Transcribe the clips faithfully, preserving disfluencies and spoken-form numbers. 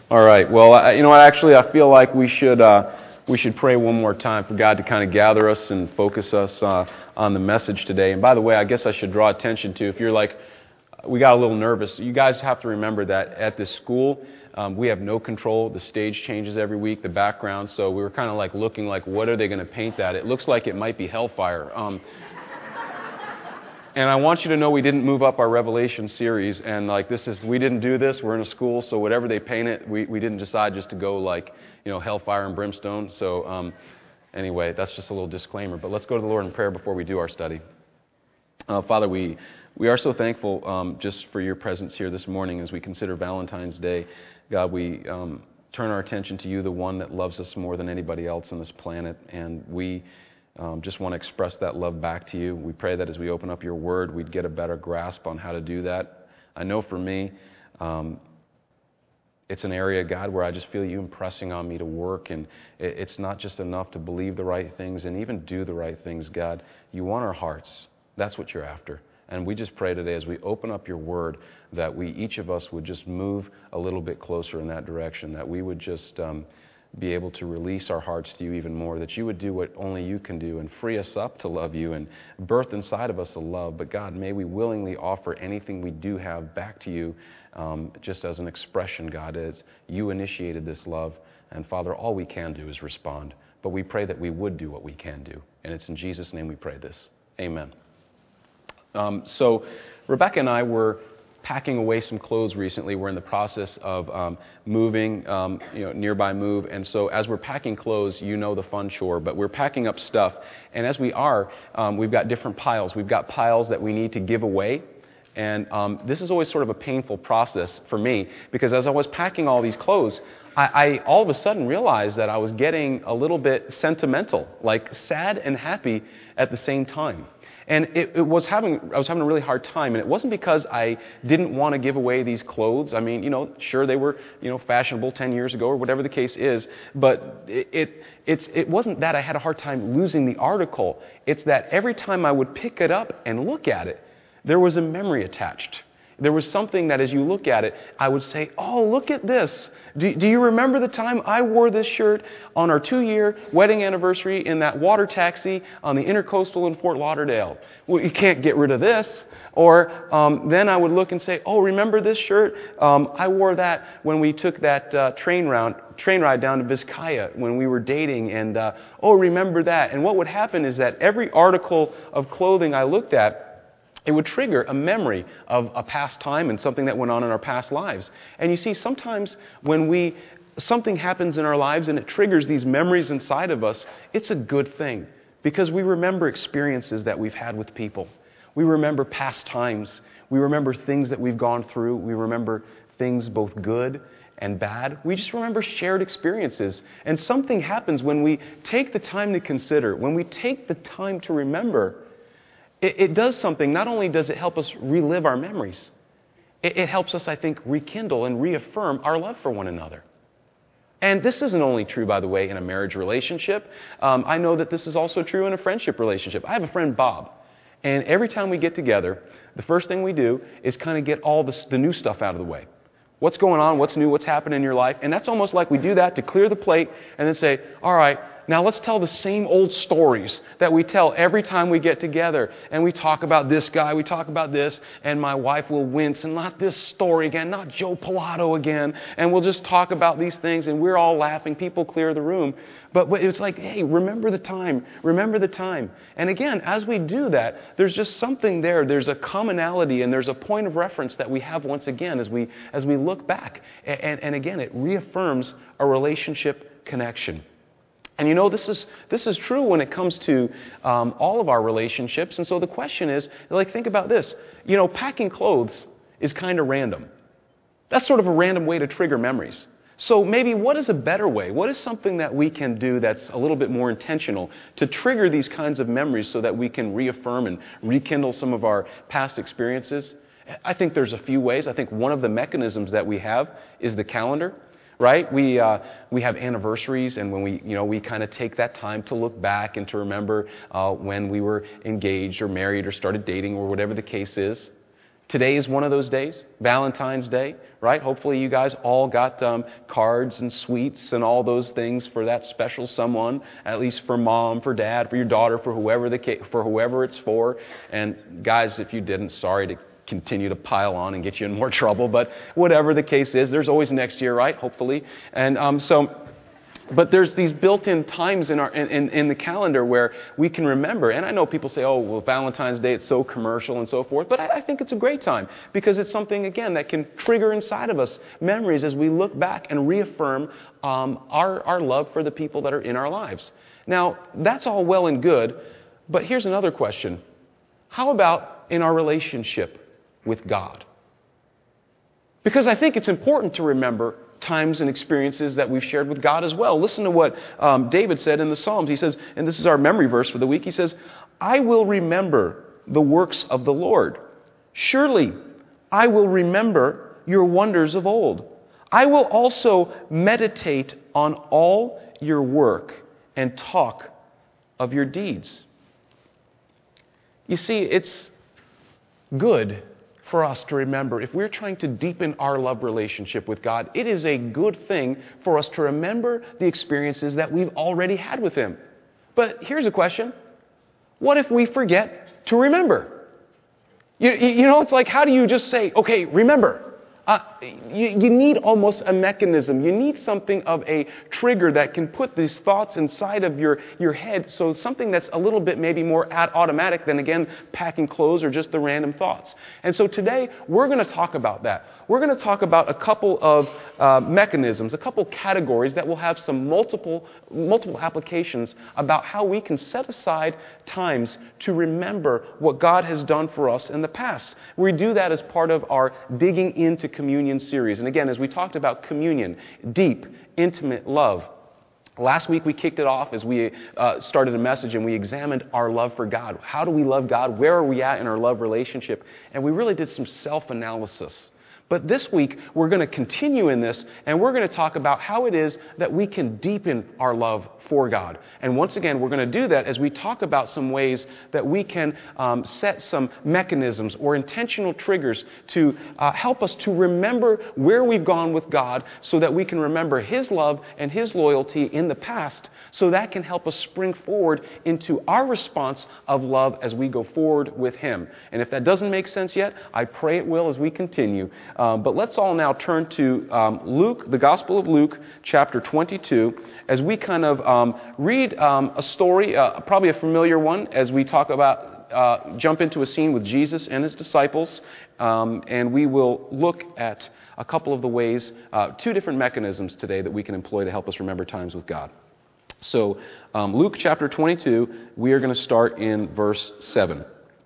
All right. Well, I, you know what? Actually, I feel like we should uh, we should pray one more time for God to kind of gather us and focus us uh, on the message today. And by the way, I guess I should draw attention to, if you're like, we got a little nervous, you guys have to remember that at this school, um, we have no control. The stage changes every week, the background. So we were kind of like looking like, what are they going to paint that? It looks like it might be hellfire. Um, And I want you to know we didn't move up our Revelation series, and like this is, we didn't do this, we're in a school, so whatever they paint it, we, we didn't decide just to go like, you know, hellfire and brimstone. So um, anyway, that's just a little disclaimer, but let's go to the Lord in prayer before we do our study. Uh, Father, we, we are so thankful um, just for your presence here this morning as we consider Valentine's Day. God, we um, turn our attention to you, the one that loves us more than anybody else on this planet, and we Um, just want to express that love back to you. We pray that as we open up your word, we'd get a better grasp on how to do that. I know for me, um, it's an area, God, where I just feel you impressing on me to work. And it, it's not just enough to believe the right things and even do the right things, God. You want our hearts. That's what you're after. And we just pray today as we open up your word that we, each of us, would just move a little bit closer in that direction, that we would just Um, be able to release our hearts to you even more, that you would do what only you can do and free us up to love you and birth inside of us a love. But God, may we willingly offer anything we do have back to you um, just as an expression, God, as you initiated this love. And Father, all we can do is respond. But we pray that we would do what we can do. And it's in Jesus' name we pray this. Amen. Um, so Rebecca and I were packing away some clothes recently. We're in the process of um, moving, um, you know, nearby move. And so as we're packing clothes, you know the fun chore, but we're packing up stuff. And as we are, um, we've got different piles. We've got piles that we need to give away. And um, this is always sort of a painful process for me, because as I was packing all these clothes, I, I all of a sudden realized that I was getting a little bit sentimental, like sad and happy at the same time. And it, it was having, I was having a really hard time, and it wasn't because I didn't want to give away these clothes. I mean, you know, sure they were, you know, fashionable ten years ago or whatever the case is, but it, it, it's, it wasn't that I had a hard time losing the article. It's that every time I would pick it up and look at it, there was a memory attached. There was something that as you look at it, I would say, oh, look at this. Do, do you remember the time I wore this shirt on our two-year wedding anniversary in that water taxi on the Intercoastal in Fort Lauderdale? Well, you can't get rid of this. Or um, then I would look and say, oh, remember this shirt? Um, I wore that when we took that uh, train round, train ride down to Vizcaya when we were dating. And, uh, oh, remember that. And what would happen is that every article of clothing I looked at, it would trigger a memory of a past time and something that went on in our past lives. And you see, sometimes when we something happens in our lives and it triggers these memories inside of us, it's a good thing, because we remember experiences that we've had with people. We remember past times. We remember things that we've gone through. We remember things both good and bad. We just remember shared experiences. And something happens when we take the time to consider, when we take the time to remember. It, it does something. Not only does it help us relive our memories, it, it helps us, I think, rekindle and reaffirm our love for one another. And this isn't only true, by the way, in a marriage relationship. Um, I know that this is also true in a friendship relationship. I have a friend, Bob, and every time we get together, the first thing we do is kind of get all this, the new stuff out of the way. What's going on? What's new? What's happening in your life? And that's almost like we do that to clear the plate and then say, all right, now let's tell the same old stories that we tell every time we get together. And we talk about this guy, we talk about this, and my wife will wince, and not this story again, not Joe Pilato again. And we'll just talk about these things, and we're all laughing. People clear the room. But it's like, hey, remember the time. Remember the time. And again, as we do that, there's just something there. There's a commonality, and there's a point of reference that we have once again as we as we look back. And, and again, it reaffirms a relationship connection. And you know, this is this is true when it comes to um, all of our relationships. And so the question is, like, think about this. You know, packing clothes is kind of random. That's sort of a random way to trigger memories. So maybe what is a better way? What is something that we can do that's a little bit more intentional to trigger these kinds of memories so that we can reaffirm and rekindle some of our past experiences? I think there's a few ways. I think one of the mechanisms that we have is the calendar. Right? We uh, we have anniversaries, and when we you know we kind of take that time to look back and to remember uh, when we were engaged or married or started dating or whatever the case is. Today is one of those days, Valentine's Day, right? Hopefully you guys all got um, cards and sweets and all those things for that special someone, at least for mom, for dad, for your daughter, for whoever the ca- for whoever it's for. And guys, if you didn't, sorry to continue to pile on and get you in more trouble, but whatever the case is, there's always next year, right? Hopefully. And um, so... But there's these built-in times in our in, in, in the calendar where we can remember. And I know people say, oh, well, Valentine's Day, it's so commercial and so forth. But I, I think it's a great time because it's something, again, that can trigger inside of us memories as we look back and reaffirm um, our, our love for the people that are in our lives. Now, that's all well and good, but here's another question. How about in our relationship with God? Because I think it's important to remember times and experiences that we've shared with God as well. Listen to what um, David said in the Psalms. He says, and this is our memory verse for the week, he says, I will remember the works of the Lord. Surely I will remember your wonders of old. I will also meditate on all your work and talk of your deeds. You see, it's good for us to remember, if we're trying to deepen our love relationship with God, it is a good thing for us to remember the experiences that we've already had with Him. But here's a question. What if we forget to remember? You, you know, it's like, how do you just say, okay, remember? Uh, you, you need almost a mechanism. You need something of a trigger that can put these thoughts inside of your, your head. So something that's a little bit maybe more automatic than, again, packing clothes or just the random thoughts. And so today, we're going to talk about that. We're going to talk about a couple of uh, mechanisms, a couple categories that will have some multiple, multiple applications about how we can set aside times to remember what God has done for us in the past. We do that as part of our Digging Into Communion series. And again, as we talked about communion, deep, intimate love. Last week we kicked it off as we uh, started a message and we examined our love for God. How do we love God? Where are we at in our love relationship? And we really did some self-analysis. But this week, we're going to continue in this, and we're going to talk about how it is that we can deepen our love for God. And once again, we're going to do that as we talk about some ways that we can um, set some mechanisms or intentional triggers to uh, help us to remember where we've gone with God so that we can remember His love and His loyalty in the past, so that can help us spring forward into our response of love as we go forward with Him. And if that doesn't make sense yet, I pray it will as we continue. Um, but let's all now turn to um, Luke, the Gospel of Luke, chapter twenty-two, as we kind of um, read um, a story, uh, probably a familiar one, as we talk about, uh, jump into a scene with Jesus and His disciples, um, and we will look at a couple of the ways, uh, two different mechanisms today that we can employ to help us remember times with God. So, um, Luke chapter twenty-two, we are going to start in verse seven.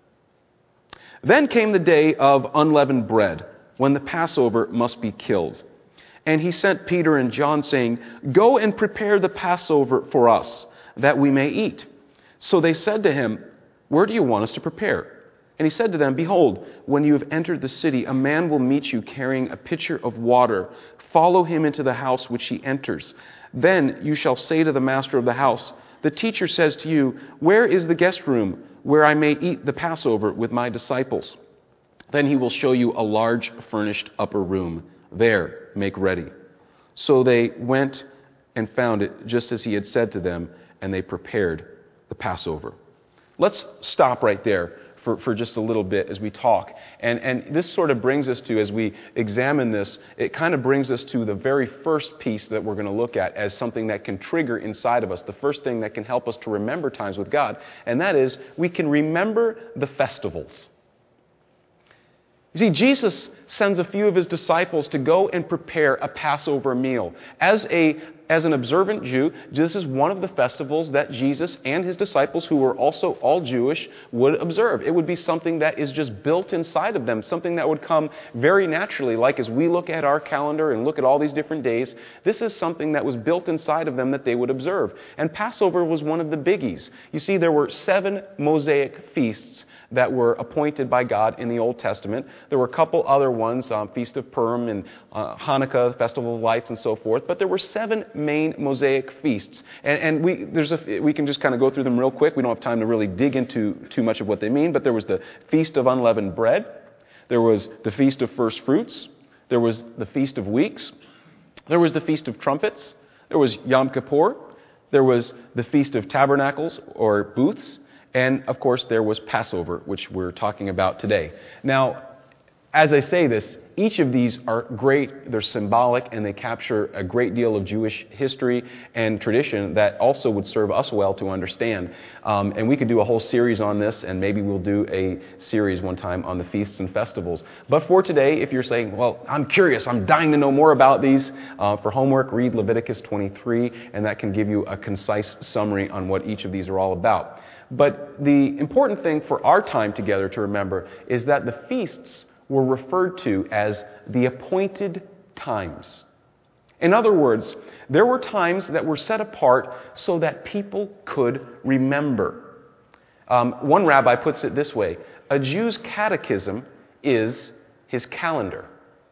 Then came the day of unleavened bread, when the Passover must be killed. And he sent Peter and John, saying, Go and prepare the Passover for us, that we may eat. So they said to him, Where do you want us to prepare? And he said to them, Behold, when you have entered the city, a man will meet you carrying a pitcher of water. Follow him into the house which he enters. Then you shall say to the master of the house, The teacher says to you, Where is the guest room, where I may eat the Passover with my disciples? Then he will show you a large furnished upper room. There, make ready. So they went and found it just as he had said to them, and they prepared the Passover. Let's stop right there for, for just a little bit as we talk. And, and this sort of brings us to, as we examine this, it kind of brings us to the very first piece that we're going to look at as something that can trigger inside of us, the first thing that can help us to remember times with God, and that is we can remember the festivals. You see, Jesus sends a few of His disciples to go and prepare a Passover meal. As a as an observant Jew, this is one of the festivals that Jesus and His disciples, who were also all Jewish, would observe. It would be something that is just built inside of them, something that would come very naturally. Like as we look at our calendar and look at all these different days, this is something that was built inside of them that they would observe. And Passover was one of the biggies. You see, there were seven Mosaic feasts that were appointed by God in the Old Testament. There were a couple other ones, um, Feast of Purim and uh, Hanukkah, Festival of Lights, and so forth. But there were seven main Mosaic feasts. And, and we there's a, we can just kind of go through them real quick. We don't have time to really dig into too much of what they mean. But there was the Feast of Unleavened Bread. There was the Feast of First Fruits. There was the Feast of Weeks. There was the Feast of Trumpets. There was Yom Kippur. There was the Feast of Tabernacles or Booths. And, of course, there was Passover, which we're talking about today. Now, as I say this, each of these are great, they're symbolic, and they capture a great deal of Jewish history and tradition that also would serve us well to understand. Um, and we could do a whole series on this, and maybe we'll do a series one time on the feasts and festivals. But for today, if you're saying, well, I'm curious, I'm dying to know more about these, uh, for homework, read Leviticus twenty-three, and that can give you a concise summary on what each of these are all about. But the important thing for our time together to remember is that the feasts were referred to as the appointed times. In other words, there were times that were set apart so that people could remember. Um, one rabbi puts it this way: a Jew's catechism is his calendar.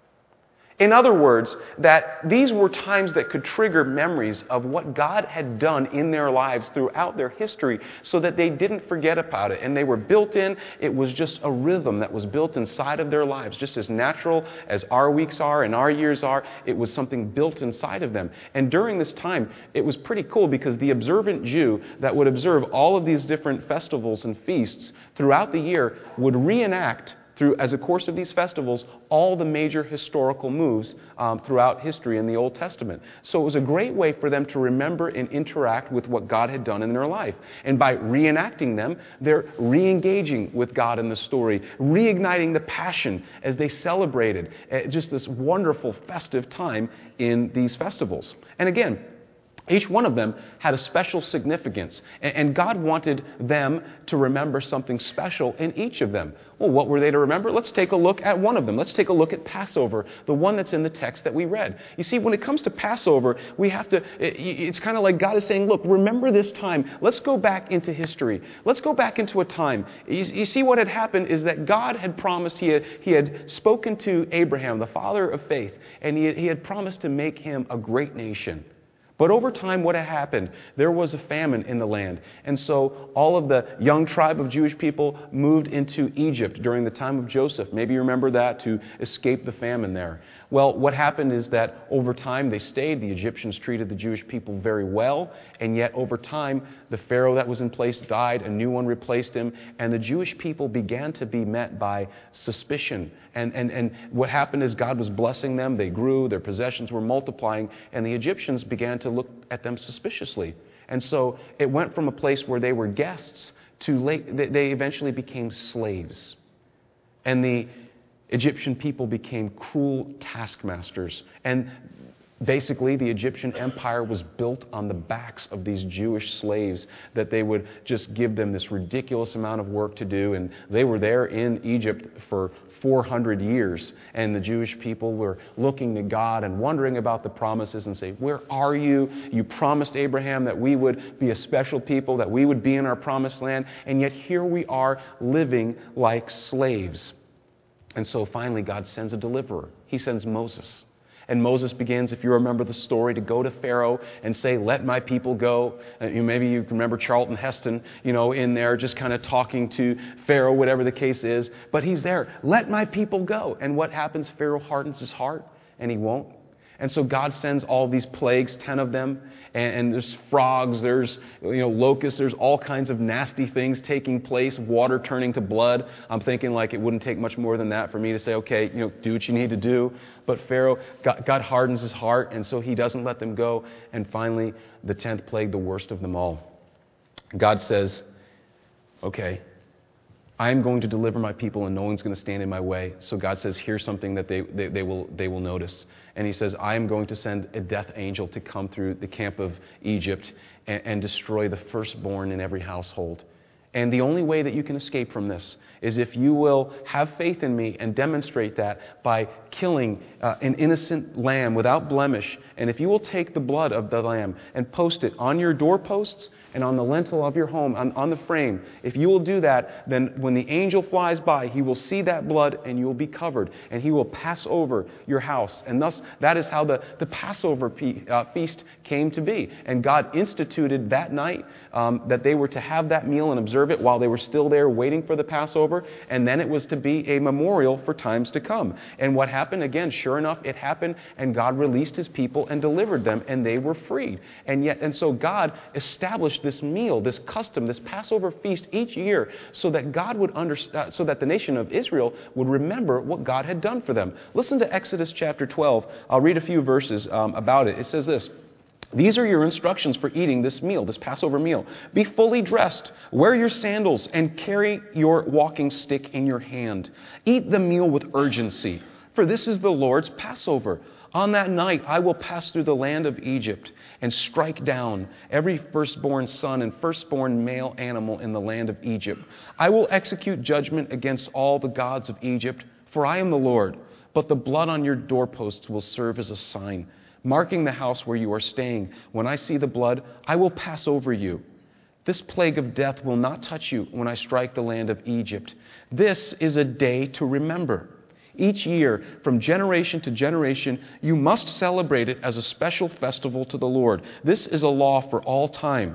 In other words, that these were times that could trigger memories of what God had done in their lives throughout their history so that they didn't forget about it. And they were built in. It was just a rhythm that was built inside of their lives, just as natural as our weeks are and our years are. It was something built inside of them. And during this time, it was pretty cool because the observant Jew that would observe all of these different festivals and feasts throughout the year would reenact through, as a course of these festivals, all the major historical moves um, throughout history in the Old Testament. So it was a great way for them to remember and interact with what God had done in their life. And by reenacting them, they're re-engaging with God in the story, reigniting the passion as they celebrated uh, just this wonderful festive time in these festivals. And again, each one of them had a special significance, and God wanted them to remember something special in each of them. Well, what were they to remember? Let's take a look at one of them. Let's take a look at Passover, the one that's in the text that we read. You see, when it comes to Passover, we have to, it's kind of like God is saying, look, remember this time. Let's go back into history. Let's go back into a time. You, you see, what had happened is that God had promised, he had, he had spoken to Abraham, the father of faith, and he had, he had promised to make him a great nation. But over time, what had happened? There was a famine in the land. And so all of the young tribe of Jewish people moved into Egypt during the time of Joseph. Maybe you remember that, to escape the famine there. Well, what happened is that over time they stayed. The Egyptians treated the Jewish people very well. And yet over time, the Pharaoh that was in place died. A new one replaced him. And the Jewish people began to be met by suspicion. And, and, and what happened is God was blessing them. They grew. Their possessions were multiplying. And the Egyptians began to look at them suspiciously. And so it went from a place where they were guests to late, they eventually became slaves. And the Egyptian people became cruel taskmasters. And basically, the Egyptian empire was built on the backs of these Jewish slaves, that they would just give them this ridiculous amount of work to do. And they were there in Egypt for four hundred years, and the Jewish people were looking to God and wondering about the promises and say, where are you? You promised Abraham that we would be a special people, that we would be in our promised land, and yet here we are living like slaves. And so finally God sends a deliverer. He sends Moses. And Moses begins, if you remember the story, to go to Pharaoh and say, let my people go. Uh, you, maybe you can remember Charlton Heston, you know, in there just kind of talking to Pharaoh, whatever the case is. But he's there. Let my people go. And what happens? Pharaoh hardens his heart, and he won't. And so God sends all these plagues, ten of them, and, and there's frogs, there's you know locusts, there's all kinds of nasty things taking place, water turning to blood. I'm thinking like it wouldn't take much more than that for me to say, okay, you know, do what you need to do. But Pharaoh, God, God hardens his heart, and so he doesn't let them go. And finally, the tenth plague, the worst of them all. God says, okay, I am going to deliver my people and no one's going to stand in my way. So God says, here's something that they, they, they will they will notice. And he says, I am going to send a death angel to come through the camp of Egypt and, and destroy the firstborn in every household. And the only way that you can escape from this is if you will have faith in me and demonstrate that by killing uh, an innocent lamb without blemish. And if you will take the blood of the lamb and post it on your doorposts and on the lintel of your home, on, on the frame, if you will do that, then when the angel flies by, he will see that blood and you will be covered. And he will pass over your house. And thus, that is how the, the Passover pe- uh, feast came to be. And God instituted that night um, that they were to have that meal and observe observe it while they were still there waiting for the Passover, and then it was to be a memorial for times to come. And what happened? Again, sure enough, it happened, and God released His people and delivered them, and they were freed. And yet, and so God established this meal, this custom, this Passover feast each year, so that God would understand, so that the nation of Israel would remember what God had done for them. Listen to Exodus chapter twelve. I'll read a few verses um, about it. It says this: "These are your instructions for eating this meal, this Passover meal. Be fully dressed, wear your sandals, and carry your walking stick in your hand. Eat the meal with urgency, for this is the Lord's Passover. On that night I will pass through the land of Egypt and strike down every firstborn son and firstborn male animal in the land of Egypt. I will execute judgment against all the gods of Egypt, for I am the Lord. But the blood on your doorposts will serve as a sign, marking the house where you are staying. When I see the blood, I will pass over you. This plague of death will not touch you when I strike the land of Egypt. This is a day to remember. Each year, from generation to generation, you must celebrate it as a special festival to the Lord. This is a law for all time."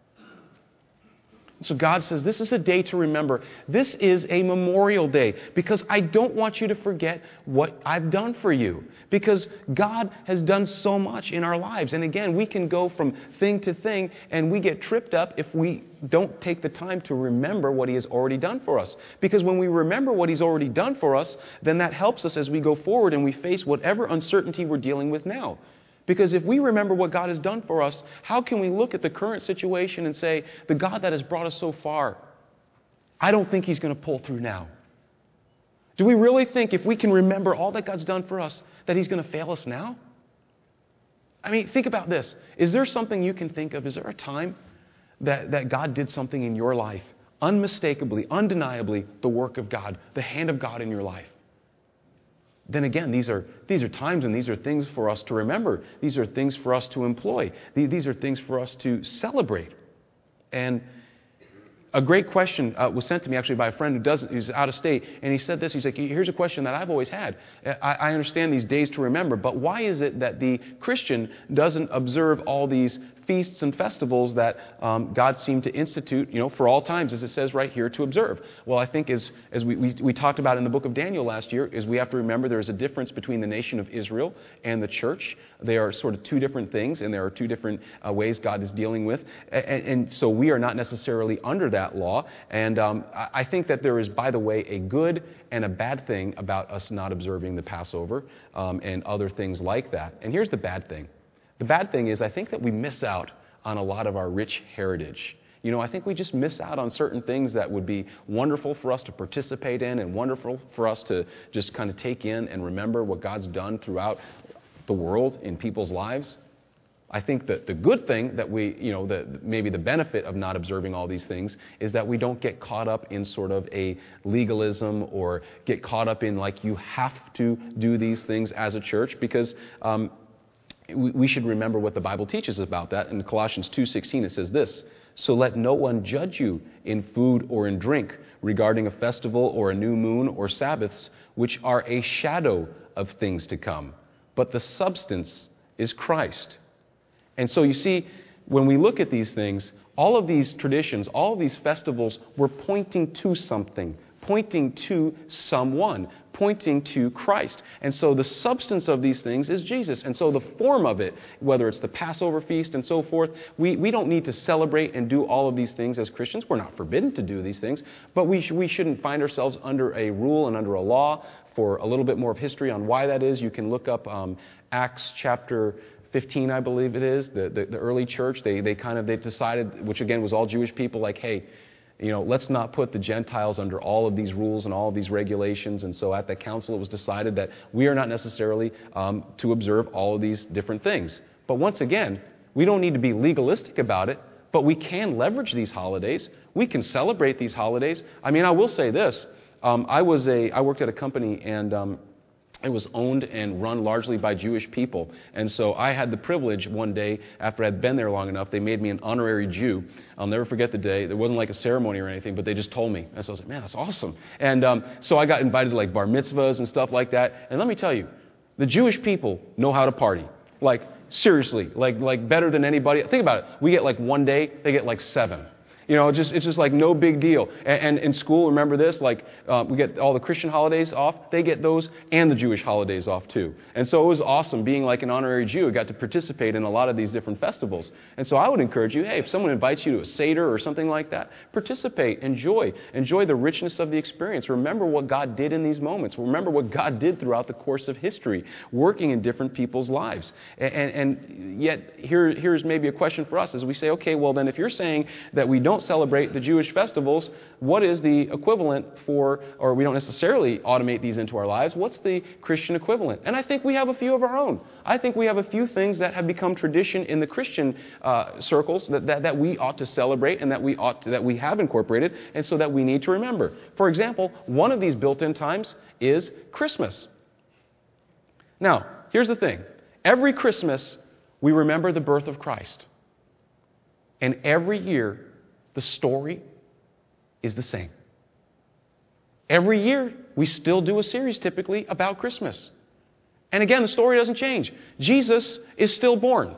So God says, this is a day to remember. This is a memorial day, because I don't want you to forget what I've done for you. Because God has done so much in our lives. And again, we can go from thing to thing, and we get tripped up if we don't take the time to remember what He has already done for us. Because when we remember what He's already done for us, then that helps us as we go forward and we face whatever uncertainty we're dealing with now. Because if we remember what God has done for us, how can we look at the current situation and say, the God that has brought us so far, I don't think He's going to pull through now? Do we really think if we can remember all that God's done for us, that He's going to fail us now? I mean, think about this. Is there something you can think of? Is there a time that, that God did something in your life, unmistakably, undeniably, the work of God, the hand of God in your life? Then again, these are these are times and these are things for us to remember. These are things for us to employ. These are things for us to celebrate. And a great question uh, was sent to me actually by a friend who does who's out of state, and he said this. He's like, "Here's a question that I've always had. I, I understand these days to remember, but why is it that the Christian doesn't observe all these feasts and festivals that um, God seemed to institute, you know, for all times, as it says right here, to observe?" Well, I think as as we, we we talked about in the book of Daniel last year, is we have to remember there is a difference between the nation of Israel and the church. They are sort of two different things, and there are two different uh, ways God is dealing with, and, and so we are not necessarily under that law. And um, I think that there is, by the way, a good and a bad thing about us not observing the Passover um, and other things like that. And here's the bad thing. The bad thing is I think that we miss out on a lot of our rich heritage. You know, I think we just miss out on certain things that would be wonderful for us to participate in and wonderful for us to just kind of take in and remember what God's done throughout the world in people's lives. I think that the good thing that we, you know, the, maybe the benefit of not observing all these things is that we don't get caught up in sort of a legalism or get caught up in like you have to do these things as a church, because um, we, we should remember what the Bible teaches about that. In Colossians two sixteen it says this: "So let no one judge you in food or in drink, regarding a festival or a new moon or Sabbaths, which are a shadow of things to come, but the substance is Christ." And so you see, when we look at these things, all of these traditions, all of these festivals were pointing to something, pointing to someone, pointing to Christ. And so the substance of these things is Jesus. And so the form of it, whether it's the Passover feast and so forth, we, we don't need to celebrate and do all of these things as Christians. We're not forbidden to do these things, but we, sh- we shouldn't find ourselves under a rule and under a law. For a little bit more of history on why that is, you can look up um, Acts chapter fifteen, I believe it is, the, the, the early church. They they kind of they decided, which again was all Jewish people, like, hey, you know, let's not put the Gentiles under all of these rules and all of these regulations. And so at that council, it was decided that we are not necessarily um, to observe all of these different things. But once again, we don't need to be legalistic about it, but we can leverage these holidays. We can celebrate these holidays. I mean, I will say this. Um, I was a I worked at a company, and um, it was owned and run largely by Jewish people. And so I had the privilege one day, after I'd been there long enough, they made me an honorary Jew. I'll never forget the day. There wasn't like a ceremony or anything, but they just told me. And so I was like, man, that's awesome. And um, so I got invited to like bar mitzvahs and stuff like that. And let me tell you, the Jewish people know how to party. Like, seriously, like like better than anybody. Think about it. We get like one day, they get like seven. You know, just it's just like no big deal. And, and in school, remember this, like uh, we get all the Christian holidays off. They get those and the Jewish holidays off too. And so it was awesome being like an honorary Jew. I got to participate in a lot of these different festivals. And so I would encourage you, hey, if someone invites you to a Seder or something like that, participate, enjoy. Enjoy the richness of the experience. Remember what God did in these moments. Remember what God did throughout the course of history, working in different people's lives. And, and, and yet, here, here's maybe a question for us as we say, okay, well then if you're saying that we don't celebrate the Jewish festivals, what is the equivalent for, or we don't necessarily automate these into our lives, what's the Christian equivalent? And I think we have a few of our own. I think we have a few things that have become tradition in the Christian uh, circles that, that, that we ought to celebrate and that we ought to, that we have incorporated, and so that we need to remember. For example, one of these built-in times is Christmas. Now, here's the thing. Every Christmas, we remember the birth of Christ. And every year, the story is the same. Every year, we still do a series typically about Christmas. And again, the story doesn't change. Jesus is still born.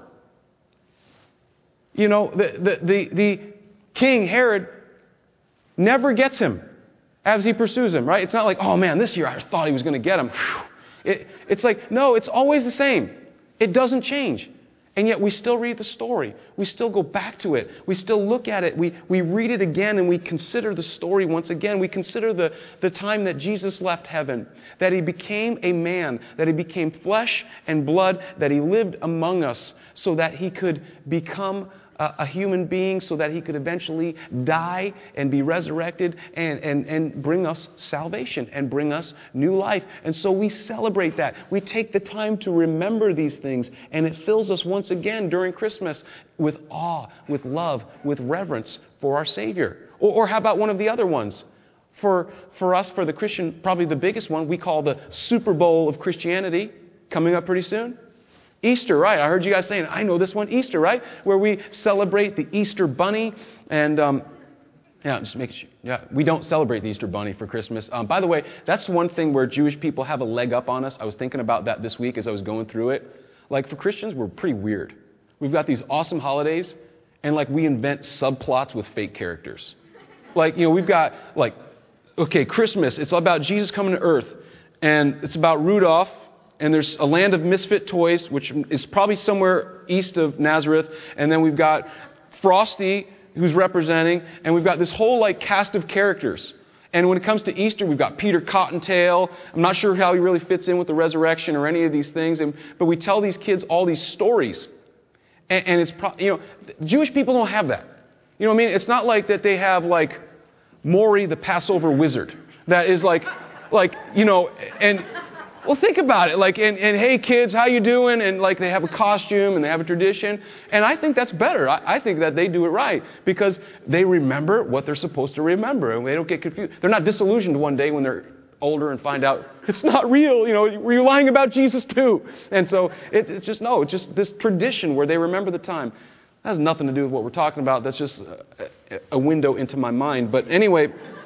You know, the, the, the, the king, Herod, never gets him as he pursues him, right? It's not like, oh man, this year I thought he was going to get him. It, it's like, no, it's always the same. It doesn't change. And yet we still read the story. We still go back to it. We still look at it. We, we read it again and we consider the story once again. We consider the, the time that Jesus left heaven, that He became a man, that He became flesh and blood, that He lived among us so that He could become a, a human being, so that He could eventually die and be resurrected and, and, and bring us salvation and bring us new life. And so we celebrate that. We take the time to remember these things, and it fills us once again during Christmas with awe, with love, with reverence for our Savior. Or, or how about one of the other ones? For, for us, for the Christian, probably the biggest one, we call the Super Bowl of Christianity, coming up pretty soon. Easter, right? I heard you guys saying, I know this one, Easter, right? Where we celebrate the Easter bunny. And, um, yeah, just make sure. Yeah, we don't celebrate the Easter bunny for Christmas. Um, by the way, that's one thing where Jewish people have a leg up on us. I was thinking about that this week as I was going through it. Like, for Christians, we're pretty weird. We've got these awesome holidays, and, like, we invent subplots with fake characters. Like, you know, we've got, like, okay, Christmas, it's all about Jesus coming to earth. And it's about Rudolph. And there's a land of misfit toys, which is probably somewhere east of Nazareth. And then we've got Frosty, who's representing. And we've got this whole like cast of characters. And when it comes to Easter, we've got Peter Cottontail. I'm not sure how he really fits in with the resurrection or any of these things. And, but we tell these kids all these stories. And, and it's, pro- you know, Jewish people don't have that. You know what I mean? It's not like that they have like Maury the Passover wizard. That is like, like, you know, and... Well, think about it. Like, and, and hey, kids, how you doing? And like, they have a costume and they have a tradition. And I think that's better. I, I think that they do it right because they remember what they're supposed to remember and they don't get confused. They're not disillusioned one day when they're older and find out it's not real. You know, were you lying about Jesus too? And so it, it's just, no, it's just this tradition where they remember the time. That has nothing to do with what we're talking about. That's just a, a window into my mind. But anyway,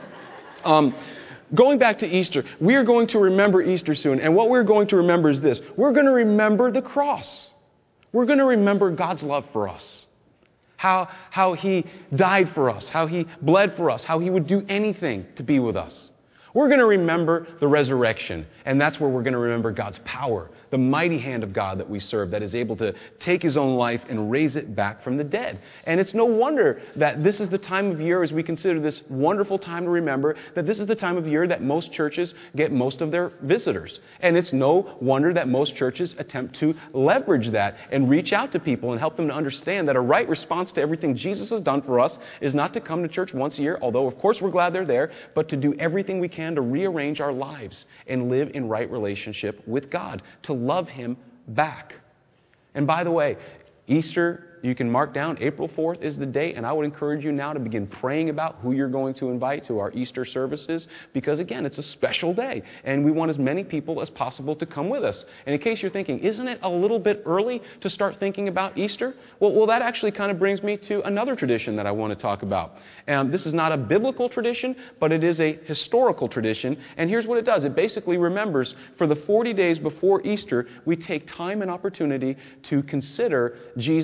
um, going back to Easter, we are going to remember Easter soon. And what we're going to remember is this. We're going to remember the cross. We're going to remember God's love for us. How, how He died for us. How He bled for us. How He would do anything to be with us. We're going to remember the resurrection. And that's where we're going to remember God's power. The mighty hand of God that we serve that is able to take His own life and raise it back from the dead. And it's no wonder that this is the time of year, as we consider this wonderful time to remember, that this is the time of year that most churches get most of their visitors. And it's no wonder that most churches attempt to leverage that and reach out to people and help them to understand that a right response to everything Jesus has done for us is not to come to church once a year, although of course we're glad they're there, but to do everything we can to rearrange our lives and live in right relationship with God, to love Him back. And by the way, Easter, you can mark down April fourth is the date, and I would encourage you now to begin praying about who you're going to invite to our Easter services, because again, it's a special day, and we want as many people as possible to come with us. And in case you're thinking, isn't it a little bit early to start thinking about Easter? Well, well that actually kind of brings me to another tradition that I want to talk about. And this is not a biblical tradition, but it is a historical tradition, and here's what it does. It basically remembers for the forty days before Easter, we take time and opportunity to consider Jesus and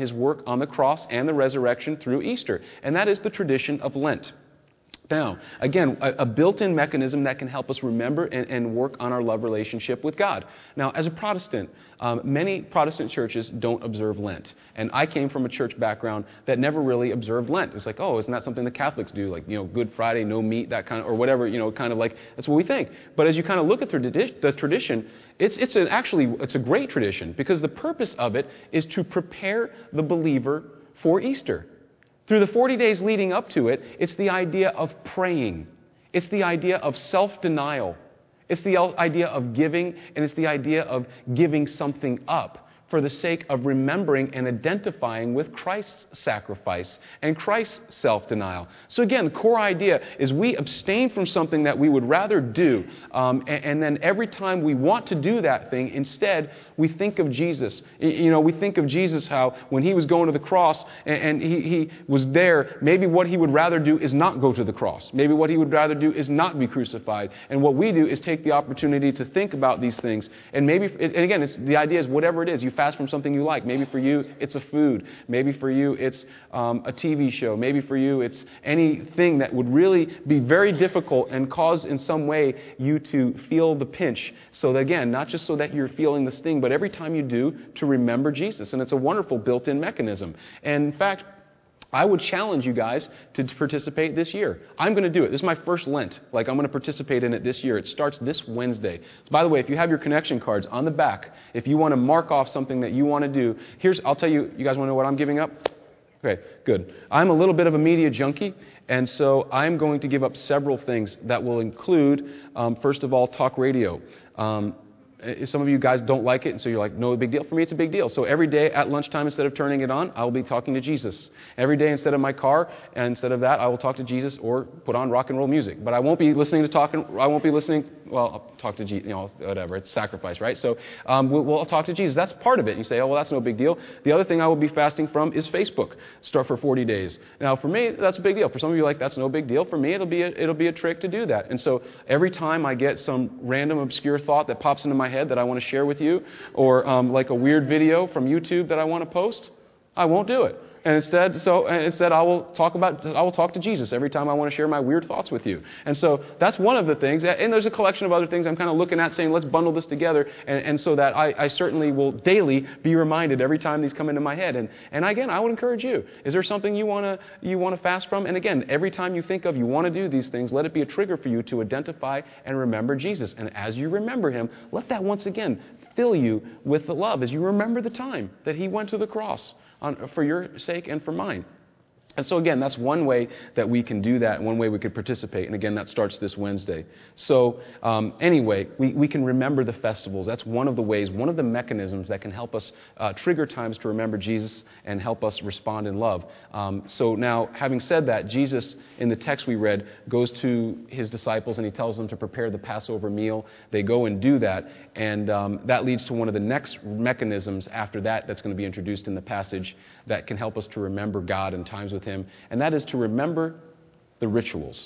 his work on the cross and the resurrection through Easter. And that is the tradition of Lent. Now, again, a, a built-in mechanism that can help us remember and, and work on our love relationship with God. Now, as a Protestant, um, many Protestant churches don't observe Lent. And I came from a church background that never really observed Lent. It was like, oh, isn't that something the Catholics do? Like, you know, Good Friday, no meat, that kind of, or whatever, you know, kind of like, that's what we think. But as you kind of look at the, the tradition, it's, it's an actually, it's a great tradition because the purpose of it is to prepare the believer for Easter. Through the forty days leading up to it, it's the idea of praying. It's the idea of self-denial. It's the idea of giving, and it's the idea of giving something up for the sake of remembering and identifying with Christ's sacrifice and Christ's self-denial. So again, the core idea is we abstain from something that we would rather do, um, and, and then every time we want to do that thing, instead, we think of Jesus. You know, we think of Jesus how when he was going to the cross and, and he, he was there, maybe what he would rather do is not go to the cross. Maybe what he would rather do is not be crucified. And what we do is take the opportunity to think about these things. And maybe, and again, it's, the idea is whatever it is, you fast from something you like. Maybe for you, it's a food. Maybe for you, it's um, a T V show. Maybe for you, it's anything that would really be very difficult and cause in some way you to feel the pinch. So that, again, not just so that you're feeling the sting, but every time you do, to remember Jesus. And it's a wonderful built-in mechanism. And in fact, I would challenge you guys to participate this year. I'm going to do it. This is my first Lent. Like, I'm going to participate in it this year. It starts this Wednesday. So by the way, if you have your connection cards on the back, if you want to mark off something that you want to do, here's, I'll tell you, you guys want to know what I'm giving up? Okay, good. I'm a little bit of a media junkie, and so I'm going to give up several things that will include, um, first of all, talk radio. Um, Some of you guys don't like it, and so you're like, no big deal. For me, it's a big deal. So every day at lunchtime, instead of turning it on, I will be talking to Jesus. Every day instead of my car, and instead of that, I will talk to Jesus or put on rock and roll music. But I won't be listening to talking. I won't be listeing. Well, I'll talk to Jesus. You know, whatever. It's sacrifice, right? So um, we'll, we'll talk to Jesus. That's part of it. You say, oh, well, that's no big deal. The other thing I will be fasting from is Facebook. Start for forty days. Now, for me, that's a big deal. For some of you, like that's no big deal. For me, it'll be a, it'll be a trick to do that. And so every time I get some random obscure thought that pops into my head that I want to share with you, or um, like a weird video from YouTube that I want to post, I won't do it. And instead, so and instead, I will talk about I will talk to Jesus every time I want to share my weird thoughts with you. And so that's one of the things. And there's a collection of other things I'm kind of looking at, saying let's bundle this together, and, and so that I, I certainly will daily be reminded every time these come into my head. And and again, I would encourage you. Is there something you want to you want to fast from? And again, every time you think of you want to do these things, let it be a trigger for you to identify and remember Jesus. And as you remember Him, let that once again fill you with the love as you remember the time that He went to the cross on, for your sake and for mine. And so again, that's one way that we can do that, one way we could participate. And again, that starts this Wednesday. So um, anyway, we, we can remember the festivals. That's one of the ways, one of the mechanisms that can help us uh, trigger times to remember Jesus and help us respond in love. Um, so now, having said that, Jesus, in the text we read, goes to His disciples and He tells them to prepare the Passover meal. They go and do that. And um, that leads to one of the next mechanisms after that that's going to be introduced in the passage that can help us to remember God in times with Him, and that is to remember the rituals.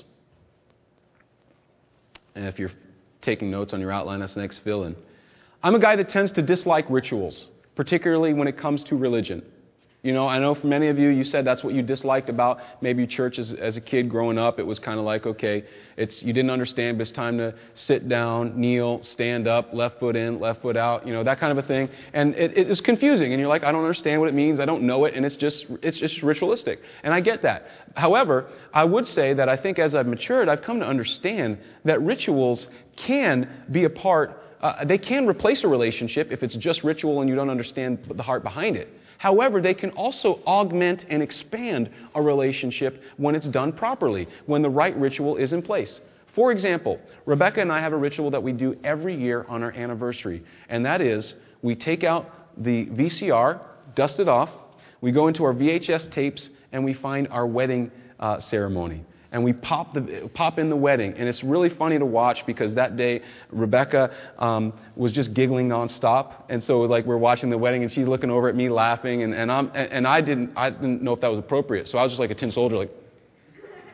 And if you're taking notes on your outline, that's the next fill-in. I'm a guy that tends to dislike rituals, particularly when it comes to religion. You know, I know for many of you, you said that's what you disliked about maybe church as, as a kid growing up. It was kind of like, okay, it's you didn't understand, but it's time to sit down, kneel, stand up, left foot in, left foot out, you know, that kind of a thing. And it, it is confusing, and you're like, I don't understand what it means, I don't know it, and it's just it's just ritualistic. And I get that. However, I would say that I think as I've matured, I've come to understand that rituals can be a part, uh, they can replace a relationship if it's just ritual and you don't understand the heart behind it. However, they can also augment and expand a relationship when it's done properly, when the right ritual is in place. For example, Rebecca and I have a ritual that we do every year on our anniversary, and that is we take out the V C R, dust it off, we go into our V H S tapes, and we find our wedding uh, ceremony. And we pop the pop in the wedding, and it's really funny to watch because that day Rebecca um, was just giggling nonstop, and so like we're watching the wedding, and she's looking over at me laughing, and, and I'm and I didn't I didn't know if that was appropriate, so I was just like a tin soldier, like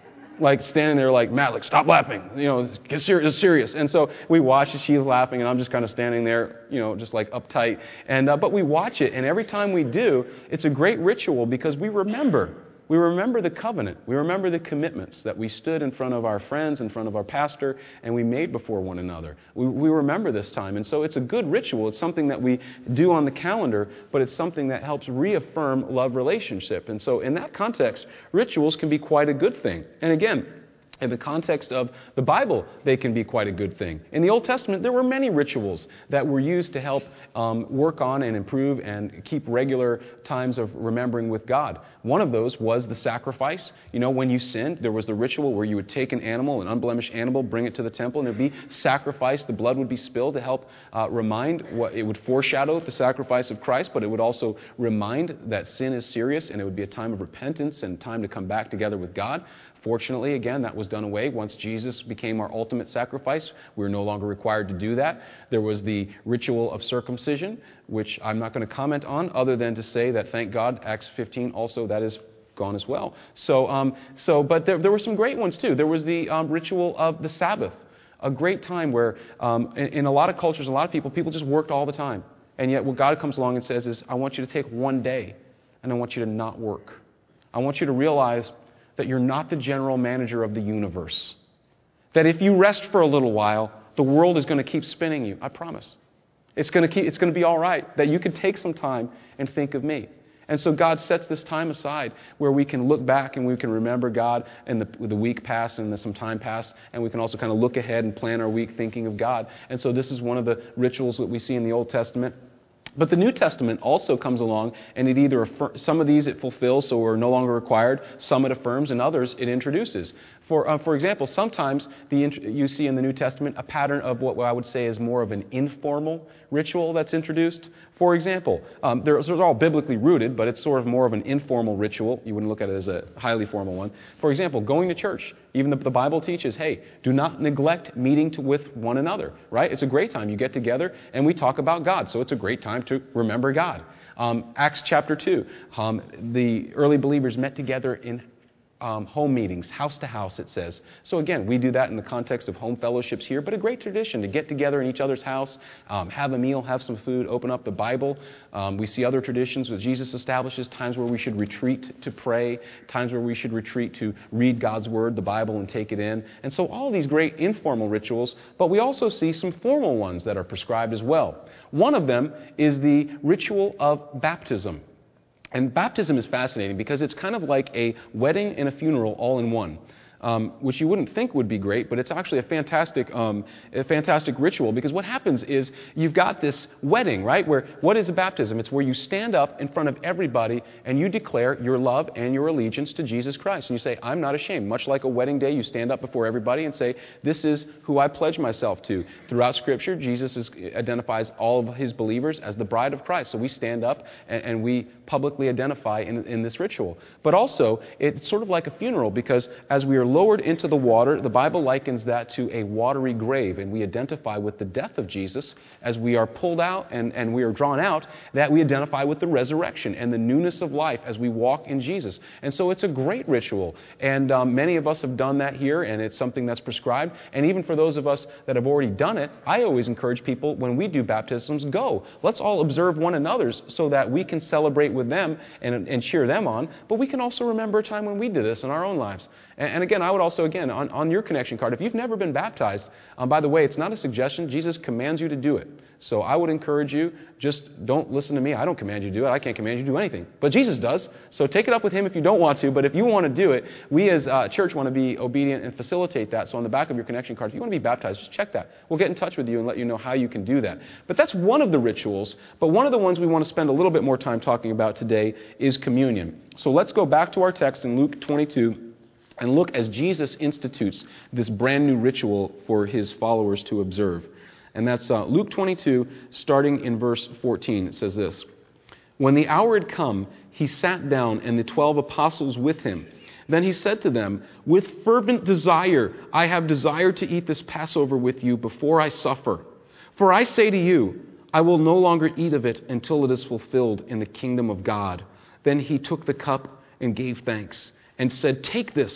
like standing there like, Matt, like, stop laughing. You know, get serious, it's serious. And so we watch it, she's laughing, and I'm just kind of standing there, you know, just like uptight. And uh, but we watch it, and every time we do, it's a great ritual because we remember. We remember the covenant. We remember the commitments that we stood in front of our friends, in front of our pastor, and we made before one another. We, we remember this time. And so it's a good ritual. It's something that we do on the calendar, but it's something that helps reaffirm love relationship. And so in that context, rituals can be quite a good thing. And again, in the context of the Bible, they can be quite a good thing. In the Old Testament, there were many rituals that were used to help um, work on and improve and keep regular times of remembering with God. One of those was the sacrifice. You know, when you sinned, there was the ritual where you would take an animal, an unblemished animal, bring it to the temple, and there would be sacrifice. The blood would be spilled to help uh, remind, what it would foreshadow the sacrifice of Christ, but it would also remind that sin is serious, and it would be a time of repentance and time to come back together with God. Fortunately, again, that was done away. Once Jesus became our ultimate sacrifice, we were no longer required to do that. There was the ritual of circumcision, which I'm not going to comment on, other than to say that, thank God, Acts fifteen also, that is gone as well. So, um, so, but there, there were some great ones too. There was the um, ritual of the Sabbath, a great time where um, in, in a lot of cultures, a lot of people, people just worked all the time. And yet what God comes along and says is, I want you to take one day, and I want you to not work. I want you to realize that you're not the general manager of the universe. That if you rest for a little while, the world is going to keep spinning you. I promise. It's going to keep, it's going to be all right. That you can take some time and think of me. And so God sets this time aside where we can look back and we can remember God and the, the week passed and then some time passed, and we can also kind of look ahead and plan our week thinking of God. And so this is one of the rituals that we see in the Old Testament. But the New Testament also comes along, and it either affir- some of these it fulfills, so we're no longer required. Some it affirms, and others it introduces. For uh, for example, sometimes the int- you see in the New Testament a pattern of what I would say is more of an informal ritual that's introduced. For example, um, they're, they're all biblically rooted, but it's sort of more of an informal ritual. You wouldn't look at it as a highly formal one. For example, going to church. Even the, the Bible teaches, hey, do not neglect meeting to, with one another, right? It's a great time. You get together and we talk about God, so it's a great time to remember God. Um, Acts chapter two, um, the early believers met together in Um, home meetings, house to house, it says. So again, we do that in the context of home fellowships here, but a great tradition to get together in each other's house, um, have a meal, have some food, open up the Bible. Um, we see other traditions that Jesus establishes, times where we should retreat to pray, times where we should retreat to read God's Word, the Bible, and take it in. And so all these great informal rituals, but we also see some formal ones that are prescribed as well. One of them is the ritual of baptism. And baptism is fascinating because it's kind of like a wedding and a funeral all in one, um, which you wouldn't think would be great, but it's actually a fantastic, um, a fantastic ritual, because what happens is you've got this wedding, right? Where what is a baptism? It's where you stand up in front of everybody and you declare your love and your allegiance to Jesus Christ. And you say, I'm not ashamed. Much like a wedding day, you stand up before everybody and say, this is who I pledge myself to. Throughout Scripture, Jesus is, identifies all of his believers as the bride of Christ. So we stand up and, and we publicly identify in, in this ritual. But also, it's sort of like a funeral, because as we are lowered into the water, the Bible likens that to a watery grave, and we identify with the death of Jesus. As we are pulled out and, and we are drawn out, that we identify with the resurrection and the newness of life as we walk in Jesus. And so it's a great ritual, and um, many of us have done that here, and it's something that's prescribed. And even for those of us that have already done it, I always encourage people, when we do baptisms, go. Let's all observe one another's so that we can celebrate with them and, and cheer them on, but we can also remember a time when we did this in our own lives. And, and again, I would also, again, on, on your connection card, if you've never been baptized, um, by the way, it's not a suggestion. Jesus commands you to do it. So I would encourage you, just don't listen to me. I don't command you to do it. I can't command you to do anything. But Jesus does. So take it up with him if you don't want to. But if you want to do it, we as a church want to be obedient and facilitate that. So on the back of your connection card, if you want to be baptized, just check that. We'll get in touch with you and let you know how you can do that. But that's one of the rituals. But one of the ones we want to spend a little bit more time talking about today is communion. So let's go back to our text in Luke twenty-two and look as Jesus institutes this brand new ritual for his followers to observe. And that's uh, Luke twenty-two, starting in verse fourteen. It says this: When the hour had come, he sat down, and the twelve apostles with him. Then he said to them, With fervent desire I have desired to eat this Passover with you before I suffer. For I say to you, I will no longer eat of it until it is fulfilled in the kingdom of God. Then he took the cup and gave thanks, and said, Take this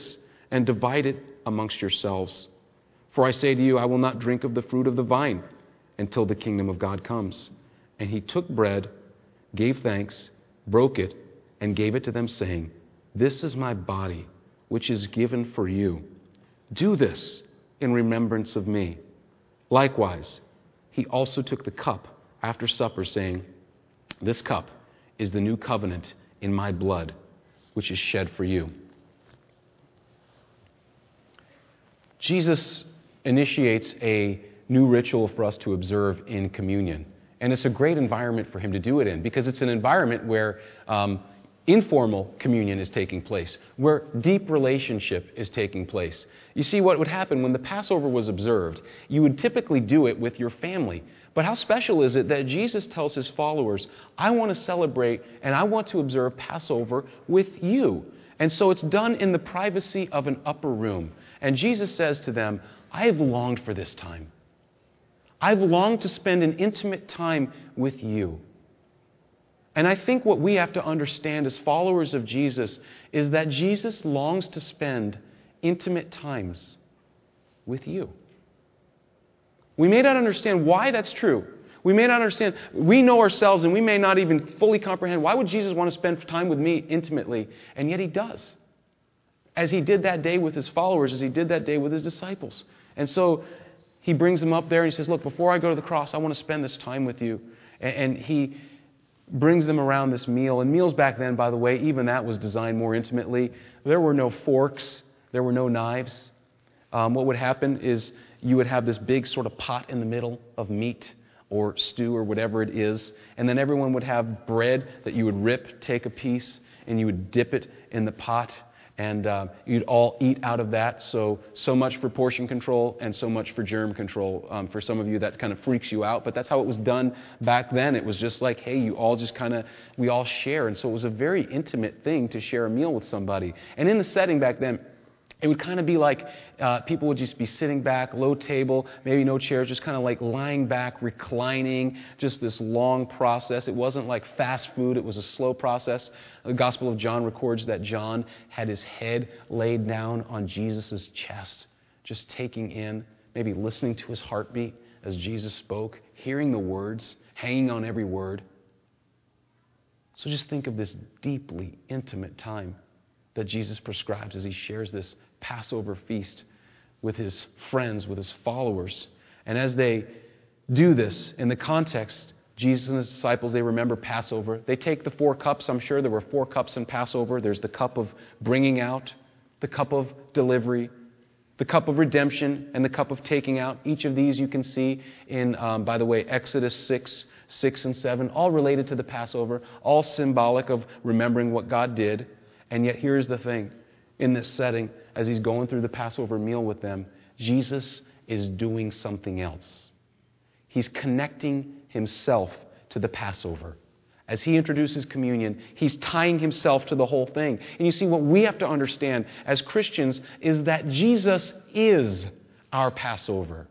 and divide it amongst yourselves. For I say to you, I will not drink of the fruit of the vine until the kingdom of God comes." And he took bread, gave thanks, broke it, and gave it to them, saying, "This is my body, which is given for you. Do this in remembrance of me." Likewise, he also took the cup after supper, saying, "This cup is the new covenant in my blood, which is shed for you." Jesus initiates a new ritual for us to observe in communion. And it's a great environment for him to do it in, because it's an environment where um, informal communion is taking place, where deep relationship is taking place. You see, what would happen when the Passover was observed, you would typically do it with your family. But how special is it that Jesus tells his followers, "I want to celebrate and I want to observe Passover with you." And so it's done in the privacy of an upper room. And Jesus says to them, "I have longed for this time. I've longed to spend an intimate time with you." And I think what we have to understand as followers of Jesus is that Jesus longs to spend intimate times with you. We may not understand why that's true. We may not understand, we know ourselves and we may not even fully comprehend, why would Jesus want to spend time with me intimately? And yet he does. As he did that day with his followers, as he did that day with his disciples. And so he brings them up there and he says, "Look, before I go to the cross, I want to spend this time with you." And he brings them around this meal. And meals back then, by the way, even that was designed more intimately. There were no forks. There were no knives. Um, what would happen is you would have this big sort of pot in the middle of meat or stew or whatever it is. And then everyone would have bread that you would rip, take a piece, and you would dip it in the pot. And uh, you'd all eat out of that. So, so much for portion control and so much for germ control. Um, for some of you, that kind of freaks you out. But that's how it was done back then. It was just like, hey, you all just kind of, we all share. And so it was a very intimate thing to share a meal with somebody. And in the setting back then, it would kind of be like uh, people would just be sitting back, low table, maybe no chairs, just kind of like lying back, reclining, just this long process. It wasn't like fast food. It was a slow process. The Gospel of John records that John had his head laid down on Jesus' chest, just taking in, maybe listening to his heartbeat as Jesus spoke, hearing the words, hanging on every word. So just think of this deeply intimate time that Jesus prescribes as he shares this Passover feast with his friends, with his followers. And as they do this, in the context, Jesus and his disciples, they remember Passover. They take the four cups. I'm sure there were four cups in Passover. There's the cup of bringing out, the cup of delivery, the cup of redemption, and the cup of taking out. Each of these you can see in, um, by the way, Exodus six, six and seven, all related to the Passover, all symbolic of remembering what God did. And yet here's the thing. In this setting, as he's going through the Passover meal with them, Jesus is doing something else. He's connecting himself to the Passover. As he introduces communion, he's tying himself to the whole thing. And you see, what we have to understand as Christians is that Jesus is our Passover.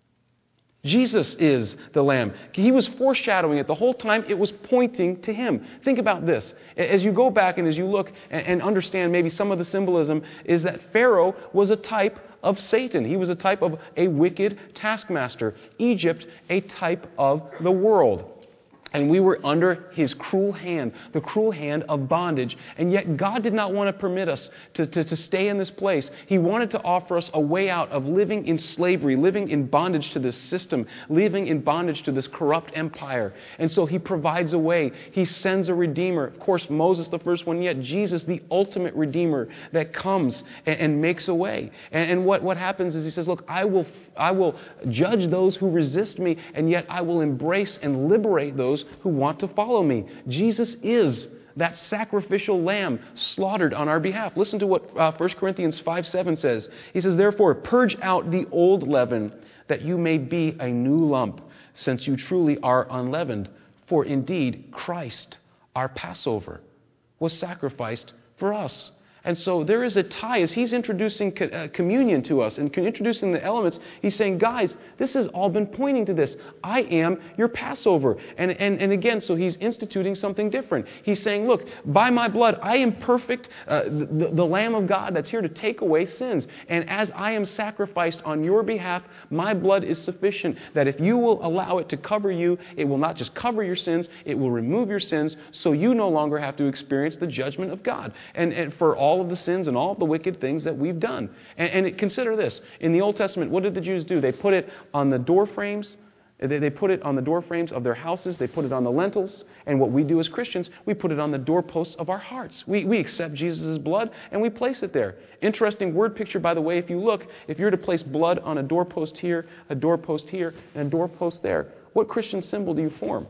Jesus is the Lamb. He was foreshadowing it the whole time. It was pointing to him. Think about this. As you go back and as you look and understand maybe some of the symbolism is that Pharaoh was a type of Satan. He was a type of a wicked taskmaster. Egypt, a type of the world. And we were under his cruel hand, the cruel hand of bondage. And yet God did not want to permit us to, to, to stay in this place. He wanted to offer us a way out of living in slavery, living in bondage to this system, living in bondage to this corrupt empire. And so he provides a way. He sends a Redeemer. Of course, Moses, the first one, yet Jesus, the ultimate Redeemer that comes and, and makes a way. And, and what, what happens is he says, look, I will, I will judge those who resist me, and yet I will embrace and liberate those who want to follow me. Jesus is that sacrificial lamb slaughtered on our behalf. Listen to what uh, First Corinthians five seven says. He says, therefore, purge out the old leaven, that you may be a new lump, since you truly are unleavened. For indeed, Christ, our Passover, was sacrificed for us. And so there is a tie. As he's introducing co- uh, communion to us and co- introducing the elements, he's saying, guys, this has all been pointing to this. I am your Passover. And, and, and again, so he's instituting something different. He's saying, look, by my blood, I am perfect, uh, the, the Lamb of God that's here to take away sins. And as I am sacrificed on your behalf, my blood is sufficient that if you will allow it to cover you, it will not just cover your sins, it will remove your sins so you no longer have to experience the judgment of God. And, and for all of the sins and all of the wicked things that we've done. And, and it, consider this. In the Old Testament, what did the Jews do? They put it on the door frames. They, they put it on the door frames of their houses. They put it on the lintels. And what we do as Christians, we put it on the doorposts of our hearts. We, we accept Jesus' blood and we place it there. Interesting word picture, by the way. If you look, if you're to place blood on a doorpost here, a doorpost here, and a doorpost there, what Christian symbol do you form?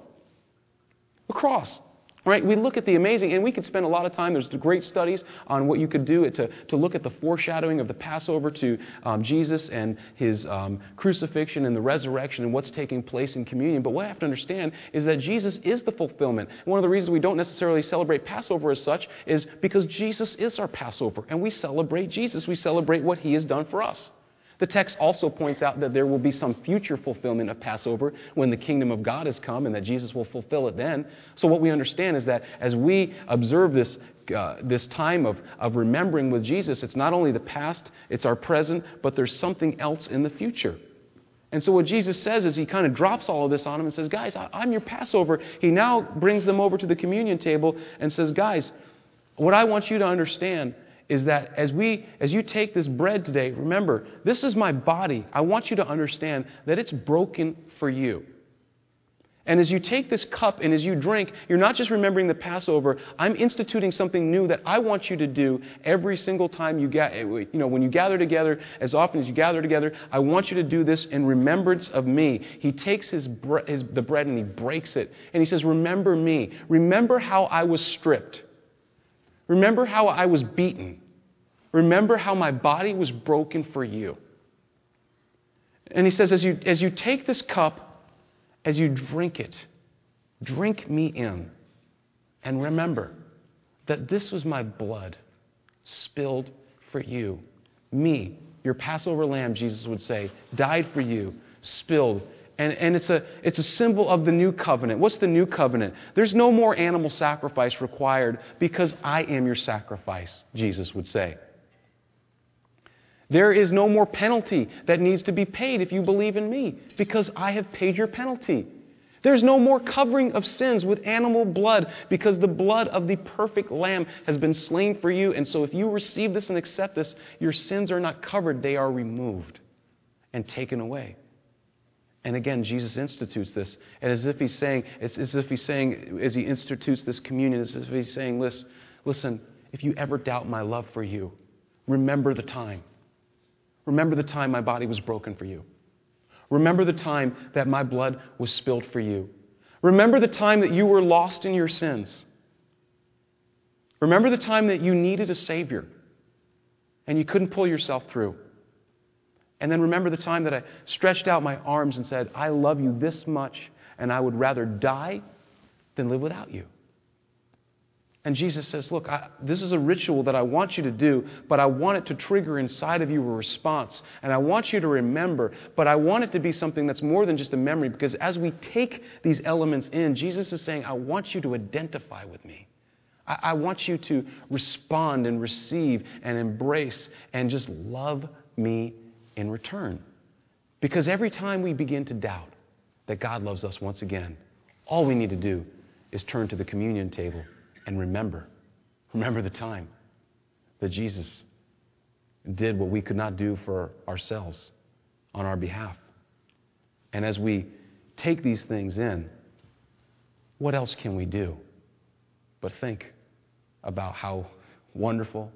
A cross. Right? We look at the amazing, and we could spend a lot of time. There's great studies on what you could do to, to look at the foreshadowing of the Passover to um, Jesus and his um, crucifixion and the resurrection and what's taking place in communion. But what I have to understand is that Jesus is the fulfillment. And one of the reasons we don't necessarily celebrate Passover as such is because Jesus is our Passover, and we celebrate Jesus. We celebrate what he has done for us. The text also points out that there will be some future fulfillment of Passover when the kingdom of God has come and that Jesus will fulfill it then. So what we understand is that as we observe this uh, this time of, of remembering with Jesus, it's not only the past, it's our present, but there's something else in the future. And so what Jesus says is he kind of drops all of this on them and says, guys, I, I'm your Passover. He now brings them over to the communion table and says, guys, what I want you to understand is that as we, as you take this bread today, remember, this is my body. I want you to understand that it's broken for you. And as you take this cup and as you drink, you're not just remembering the Passover. I'm instituting something new that I want you to do every single time you get, you know, when you gather together, as often as you gather together, I want you to do this in remembrance of me. He takes his, bre- his the bread and he breaks it. And he says, remember me. Remember how I was stripped. Remember how I was beaten. Remember how my body was broken for you. And he says, as you, as you take this cup, as you drink it, drink me in. And remember that this was my blood spilled for you. Me, your Passover lamb, Jesus would say, died for you, spilled. And, and it's a, it's a symbol of the new covenant. What's the new covenant? There's no more animal sacrifice required because I am your sacrifice, Jesus would say. There is no more penalty that needs to be paid if you believe in me because I have paid your penalty. There's no more covering of sins with animal blood because the blood of the perfect Lamb has been slain for you. And so if you receive this and accept this, your sins are not covered, they are removed and taken away. And again, Jesus institutes this. And as if he's saying, it's as if he's saying, as he institutes this communion, it's as if he's saying, listen, listen, if you ever doubt my love for you, remember the time. Remember the time my body was broken for you. Remember the time that my blood was spilled for you. Remember the time that you were lost in your sins. Remember the time that you needed a Savior and you couldn't pull yourself through. And then remember the time that I stretched out my arms and said, I love you this much and I would rather die than live without you. And Jesus says, look, I, this is a ritual that I want you to do, but I want it to trigger inside of you a response. And I want you to remember, but I want it to be something that's more than just a memory, because as we take these elements in, Jesus is saying, I want you to identify with me. I, I want you to respond and receive and embrace and just love me in return. Because every time we begin to doubt that God loves us once again, all we need to do is turn to the communion table and remember, remember the time that Jesus did what we could not do for ourselves on our behalf. And as we take these things in, what else can we do but think about how wonderful,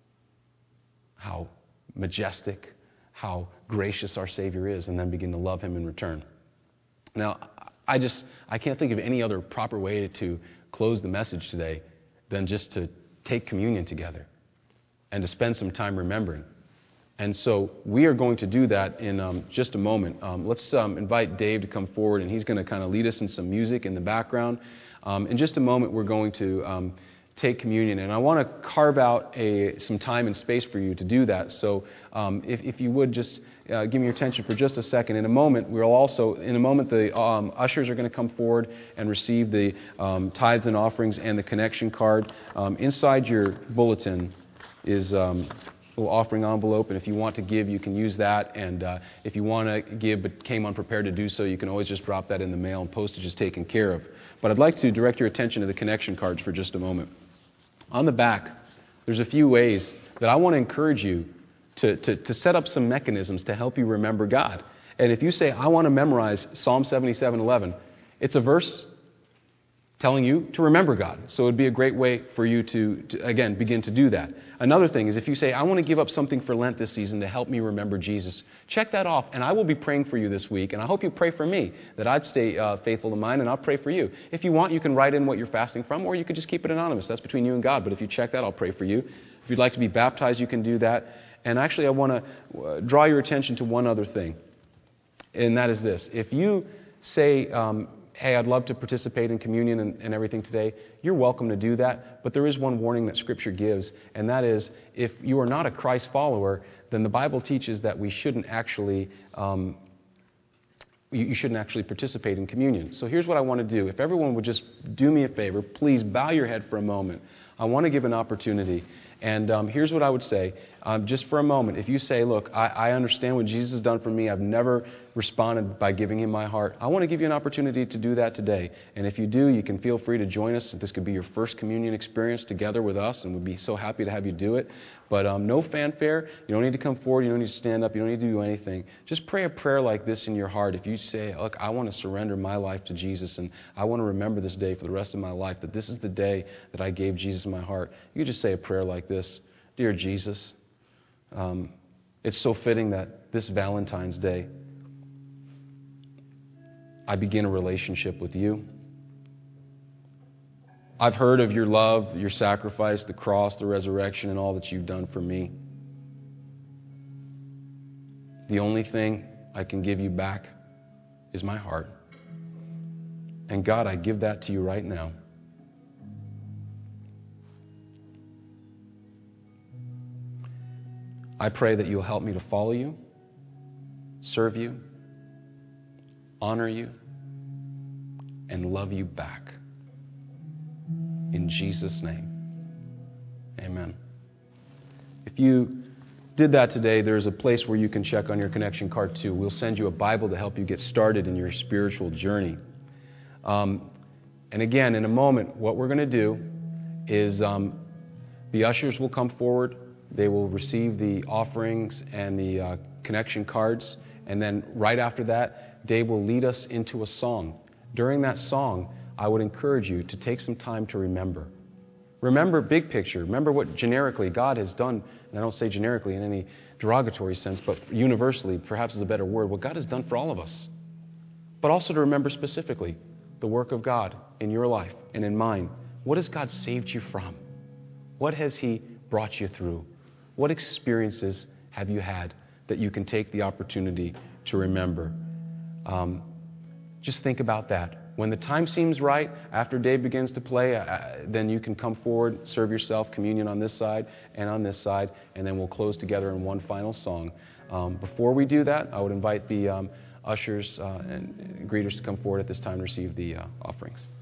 how majestic, how gracious our Savior is, and then begin to love Him in return. Now, I just, I can't think of any other proper way to close the message today than just to take communion together and to spend some time remembering. And so we are going to do that in um, just a moment. Um, let's um, invite Dave to come forward, and he's going to kind of lead us in some music in the background. Um, in just a moment, we're going to um, take communion. And I want to carve out a, some time and space for you to do that. So um, if, if you would just uh, give me your attention for just a second. In a moment, we'll also, in a moment, the um, ushers are going to come forward and receive the um, tithes and offerings and the connection card. Um, inside your bulletin is um, a little offering envelope, and if you want to give, you can use that. And uh, if you want to give but came unprepared to do so, you can always just drop that in the mail, and postage is taken care of. But I'd like to direct your attention to the connection cards for just a moment. On the back, there's a few ways that I want to encourage you to, to, to set up some mechanisms to help you remember God. And if you say, I want to memorize Psalm seventy-seven eleven, it's a verse telling you to remember God. So it would be a great way for you to, to, again, begin to do that. Another thing is if you say, I want to give up something for Lent this season to help me remember Jesus, check that off, and I will be praying for you this week, and I hope you pray for me, that I'd stay uh, faithful to mine, and I'll pray for you. If you want, you can write in what you're fasting from, or you could just keep it anonymous. That's between you and God, but if you check that, I'll pray for you. If you'd like to be baptized, you can do that. And actually, I want to uh, draw your attention to one other thing, and that is this. If you say, um, hey, I'd love to participate in communion and, and everything today, you're welcome to do that. But there is one warning that Scripture gives, and that is if you are not a Christ follower, then the Bible teaches that we shouldn't actually um, you, you shouldn't actually participate in communion. So here's what I want to do. If everyone would just do me a favor, please bow your head for a moment. I want to give an opportunity. And um, here's what I would say. Um, just for a moment, if you say, look, I, I understand what Jesus has done for me. I've never responded by giving Him my heart. I want to give you an opportunity to do that today. And if you do, you can feel free to join us. This could be your first communion experience together with us, and we'd be so happy to have you do it. But um, no fanfare. You don't need to come forward. You don't need to stand up. You don't need to do anything. Just pray a prayer like this in your heart. If you say, look, I want to surrender my life to Jesus, and I want to remember this day for the rest of my life, that this is the day that I gave Jesus my heart, you just say a prayer like this. Dear Jesus, um, it's so fitting that this Valentine's Day I begin a relationship with you. I've heard of your love, your sacrifice, the cross, the resurrection, and all that you've done for me. The only thing I can give you back is my heart. And God, I give that to you right now. I pray that you'll help me to follow you, serve you, honor you, and love you back. In Jesus' name, amen. If you did that today, there's a place where you can check on your connection card too. We'll send you a Bible to help you get started in your spiritual journey. Um, and again, in a moment, what we're going to do is um, the ushers will come forward. They will receive the offerings and the uh, connection cards. And then right after that, Dave will lead us into a song. During that song, I would encourage you to take some time to remember. Remember big picture. Remember what generically God has done. And I don't say generically in any derogatory sense, but universally, perhaps is a better word, what God has done for all of us. But also to remember specifically the work of God in your life and in mine. What has God saved you from? What has He brought you through? What experiences have you had that you can take the opportunity to remember? Um, just think about that. When the time seems right, after Dave begins to play, uh, then you can come forward, serve yourself communion on this side and on this side, and then we'll close together in one final song. Um, before we do that, I would invite the um, ushers uh, and greeters to come forward at this time to receive the uh, offerings.